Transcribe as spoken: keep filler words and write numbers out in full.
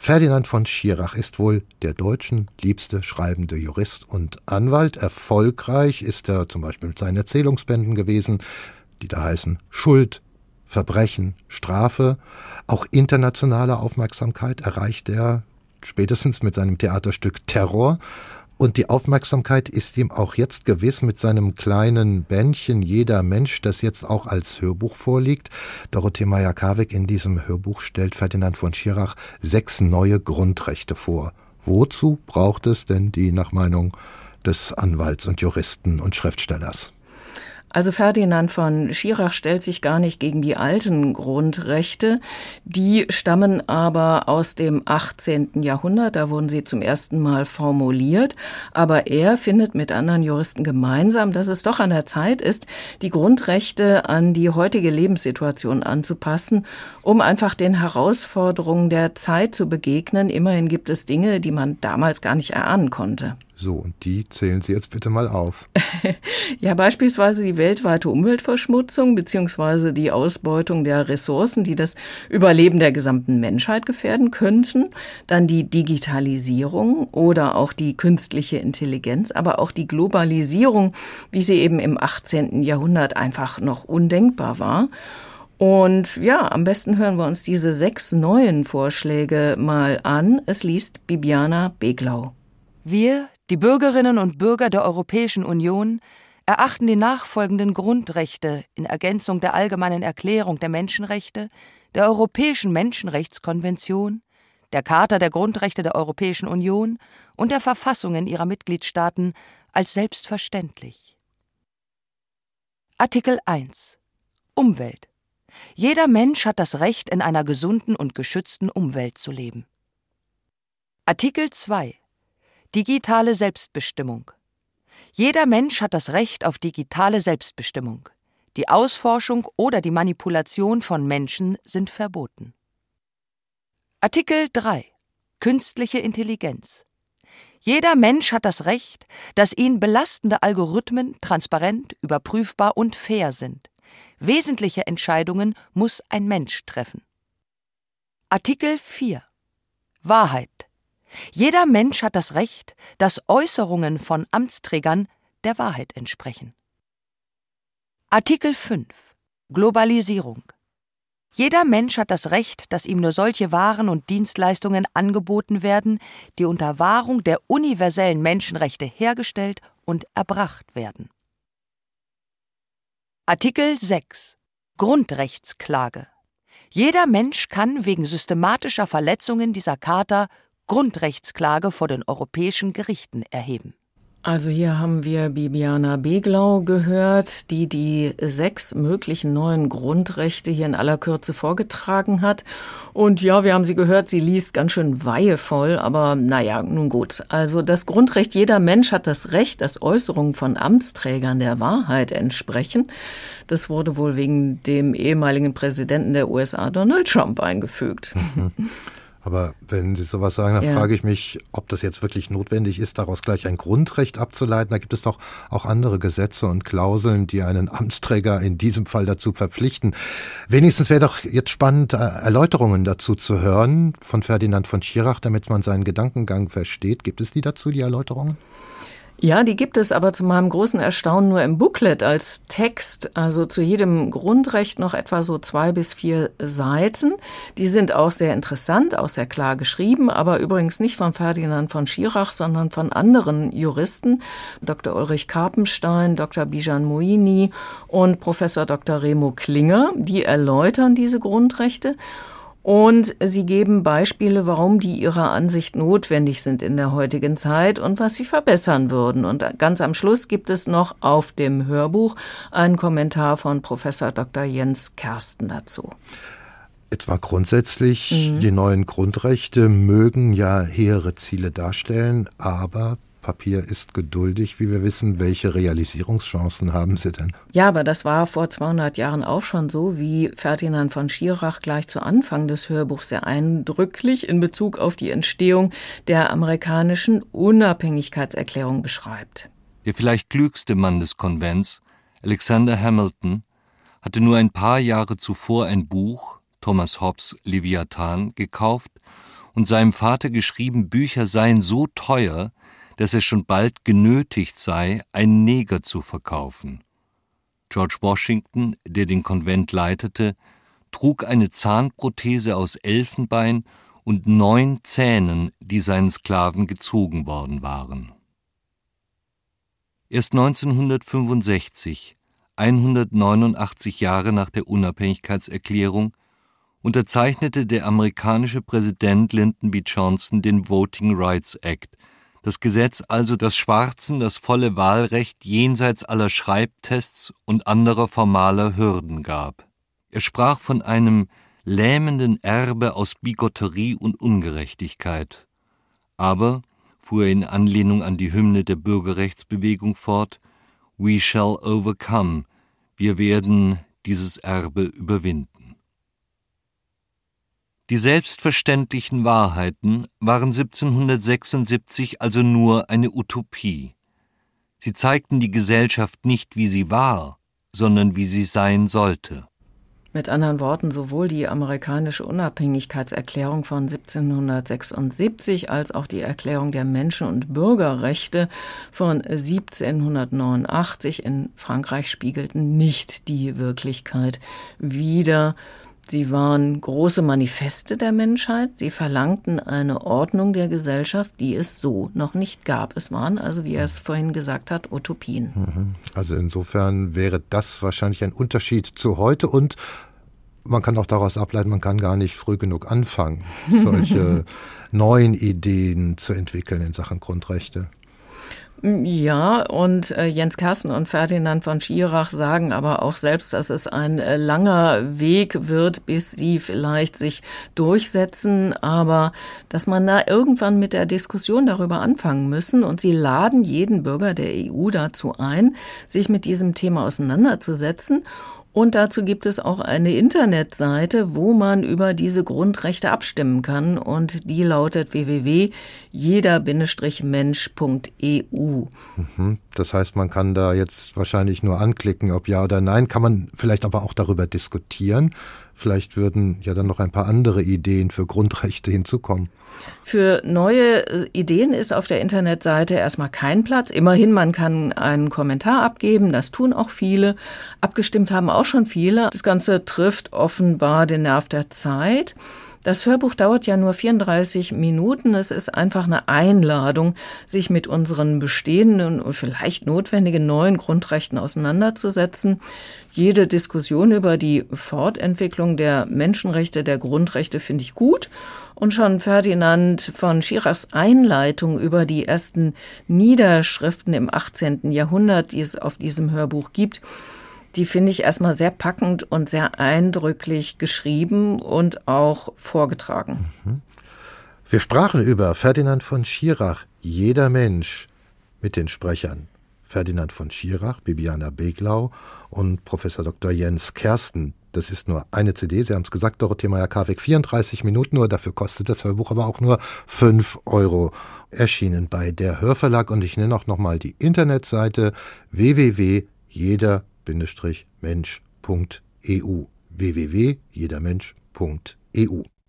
Ferdinand von Schirach ist wohl der Deutschen liebste schreibende Jurist und Anwalt. Erfolgreich ist er zum Beispiel mit seinen Erzählungsbänden gewesen, die da heißen Schuld, Verbrechen, Strafe. Auch internationale Aufmerksamkeit erreicht er spätestens mit seinem Theaterstück Terror. Und die Aufmerksamkeit ist ihm auch jetzt gewiss mit seinem kleinen Bändchen Jeder Mensch, das jetzt auch als Hörbuch vorliegt. Dorothee Meyer-Karwig, in diesem Hörbuch stellt Ferdinand von Schirach sechs neue Grundrechte vor. Wozu braucht es denn die nach Meinung des Anwalts und Juristen und Schriftstellers? Also Ferdinand von Schirach stellt sich gar nicht gegen die alten Grundrechte. Die stammen aber aus dem achtzehnten Jahrhundert. Da wurden sie zum ersten Mal formuliert. Aber er findet mit anderen Juristen gemeinsam, dass es doch an der Zeit ist, die Grundrechte an die heutige Lebenssituation anzupassen, um einfach den Herausforderungen der Zeit zu begegnen. Immerhin gibt es Dinge, die man damals gar nicht erahnen konnte. So, und die zählen Sie jetzt bitte mal auf. Ja, beispielsweise die weltweite Umweltverschmutzung bzw. die Ausbeutung der Ressourcen, die das Überleben der gesamten Menschheit gefährden könnten. Dann die Digitalisierung oder auch die künstliche Intelligenz, aber auch die Globalisierung, wie sie eben im achtzehnten Jahrhundert einfach noch undenkbar war. Und ja, am besten hören wir uns diese sechs neuen Vorschläge mal an. Es liest Bibiana Beglau. Wir, die Bürgerinnen und Bürger der Europäischen Union, erachten die nachfolgenden Grundrechte in Ergänzung der Allgemeinen Erklärung der Menschenrechte, der Europäischen Menschenrechtskonvention, der Charta der Grundrechte der Europäischen Union und der Verfassungen ihrer Mitgliedstaaten als selbstverständlich. Artikel eins. Umwelt. Jeder Mensch hat das Recht, in einer gesunden und geschützten Umwelt zu leben. Artikel zwei. Digitale Selbstbestimmung. Jeder Mensch hat das Recht auf digitale Selbstbestimmung. Die Ausforschung oder die Manipulation von Menschen sind verboten. Artikel drei. Künstliche Intelligenz. Jeder Mensch hat das Recht, dass ihn belastende Algorithmen transparent, überprüfbar und fair sind. Wesentliche Entscheidungen muss ein Mensch treffen. Artikel vier. Wahrheit. Jeder Mensch hat das Recht, dass Äußerungen von Amtsträgern der Wahrheit entsprechen. Artikel fünf. Globalisierung. Jeder Mensch hat das Recht, dass ihm nur solche Waren und Dienstleistungen angeboten werden, die unter Wahrung der universellen Menschenrechte hergestellt und erbracht werden. Artikel sechs. Grundrechtsklage. Jeder Mensch kann wegen systematischer Verletzungen dieser Charta Grundrechtsklage vor den europäischen Gerichten erheben. Also hier haben wir Bibiana Beglau gehört, die die sechs möglichen neuen Grundrechte hier in aller Kürze vorgetragen hat. Und ja, wir haben sie gehört, sie liest ganz schön weihevoll, aber naja, nun gut. Also das Grundrecht, jeder Mensch hat das Recht, dass Äußerungen von Amtsträgern der Wahrheit entsprechen. Das wurde wohl wegen dem ehemaligen Präsidenten der U S A, Donald Trump, eingefügt. Aber wenn Sie sowas sagen, dann ja. frage ich mich, ob das jetzt wirklich notwendig ist, daraus gleich ein Grundrecht abzuleiten. Da gibt es doch auch andere Gesetze und Klauseln, die einen Amtsträger in diesem Fall dazu verpflichten. Wenigstens wäre doch jetzt spannend, Erläuterungen dazu zu hören von Ferdinand von Schirach, damit man seinen Gedankengang versteht. Gibt es die dazu, die Erläuterungen? Ja, die gibt es aber zu meinem großen Erstaunen nur im Booklet als Text, also zu jedem Grundrecht noch etwa so zwei bis vier Seiten. Die sind auch sehr interessant, auch sehr klar geschrieben, aber übrigens nicht von Ferdinand von Schirach, sondern von anderen Juristen, Doktor Ulrich Karpenstein, Doktor Bijan Moini und Professor Doktor Remo Klinger. Die erläutern diese Grundrechte. Und sie geben Beispiele, warum die ihrer Ansicht notwendig sind in der heutigen Zeit und was sie verbessern würden. Und ganz am Schluss gibt es noch auf dem Hörbuch einen Kommentar von Professor Doktor Jens Kersten dazu. Etwa grundsätzlich, Mhm. die neuen Grundrechte mögen ja hehre Ziele darstellen, aber Papier ist geduldig, wie wir wissen. Welche Realisierungschancen haben Sie denn? Ja, aber das war vor zweihundert Jahren auch schon so, wie Ferdinand von Schirach gleich zu Anfang des Hörbuchs sehr eindrücklich in Bezug auf die Entstehung der amerikanischen Unabhängigkeitserklärung beschreibt. Der vielleicht klügste Mann des Konvents, Alexander Hamilton, hatte nur ein paar Jahre zuvor ein Buch, Thomas Hobbes' Leviathan, gekauft und seinem Vater geschrieben, Bücher seien so teuer, dass er schon bald genötigt sei, einen Neger zu verkaufen. George Washington, der den Konvent leitete, trug eine Zahnprothese aus Elfenbein und neun Zähnen, die seinen Sklaven gezogen worden waren. Erst neunzehnhundertfünfundsechzig, hundertneunundachtzig Jahre nach der Unabhängigkeitserklärung, unterzeichnete der amerikanische Präsident Lyndon B. Johnson den Voting Rights Act, das Gesetz also, das Schwarzen das volle Wahlrecht jenseits aller Schreibtests und anderer formaler Hürden gab. Er sprach von einem lähmenden Erbe aus Bigotterie und Ungerechtigkeit. Aber, fuhr er in Anlehnung an die Hymne der Bürgerrechtsbewegung fort, we shall overcome, wir werden dieses Erbe überwinden. Die selbstverständlichen Wahrheiten waren siebzehnhundertsechsundsiebzig also nur eine Utopie. Sie zeigten die Gesellschaft nicht, wie sie war, sondern wie sie sein sollte. Mit anderen Worten, sowohl die amerikanische Unabhängigkeitserklärung von siebzehnhundertsechsundsiebzig als auch die Erklärung der Menschen- und Bürgerrechte von siebzehnhundertneunundachtzig in Frankreich spiegelten nicht die Wirklichkeit wider. Sie waren große Manifeste der Menschheit. Sie verlangten eine Ordnung der Gesellschaft, die es so noch nicht gab. Es waren also, wie er es vorhin gesagt hat, Utopien. Also insofern wäre das wahrscheinlich ein Unterschied zu heute und man kann auch daraus ableiten, man kann gar nicht früh genug anfangen, solche neuen Ideen zu entwickeln in Sachen Grundrechte. Ja, und äh, Jens Kersten und Ferdinand von Schirach sagen aber auch selbst, dass es ein äh, langer Weg wird, bis sie vielleicht sich durchsetzen, aber dass man da irgendwann mit der Diskussion darüber anfangen müssen. Und sie laden jeden Bürger der E U dazu ein, sich mit diesem Thema auseinanderzusetzen. Und dazu gibt es auch eine Internetseite, wo man über diese Grundrechte abstimmen kann. Und die lautet w w w punkt jeder Mensch punkt e u. Das heißt, man kann da jetzt wahrscheinlich nur anklicken, ob ja oder nein. Kann man vielleicht aber auch darüber diskutieren. Vielleicht würden ja dann noch ein paar andere Ideen für Grundrechte hinzukommen. Für neue Ideen ist auf der Internetseite erstmal kein Platz. Immerhin, man kann einen Kommentar abgeben, das tun auch viele. Abgestimmt haben auch schon viele. Das Ganze trifft offenbar den Nerv der Zeit. Das Hörbuch dauert ja nur vierunddreißig Minuten. Es ist einfach eine Einladung, sich mit unseren bestehenden und vielleicht notwendigen neuen Grundrechten auseinanderzusetzen. Jede Diskussion über die Fortentwicklung der Menschenrechte, der Grundrechte finde ich gut. Und schon Ferdinand von Schirachs Einleitung über die ersten Niederschriften im achtzehnten Jahrhundert, die es auf diesem Hörbuch gibt, die finde ich erstmal sehr packend und sehr eindrücklich geschrieben und auch vorgetragen. Wir sprachen über Ferdinand von Schirach, Jeder Mensch, mit den Sprechern Ferdinand von Schirach, Bibiana Beglau und Professor Doktor Jens Kersten. Das ist nur eine C D, Sie haben es gesagt, Dorothee Meyer-Karweg, vierunddreißig Minuten nur, dafür kostet das Hörbuch aber auch nur fünf Euro. Erschienen bei der Hörverlag und ich nenne auch nochmal die Internetseite w w w punkt jeder Mensch punkt e u w w w punkt jeder Mensch punkt e u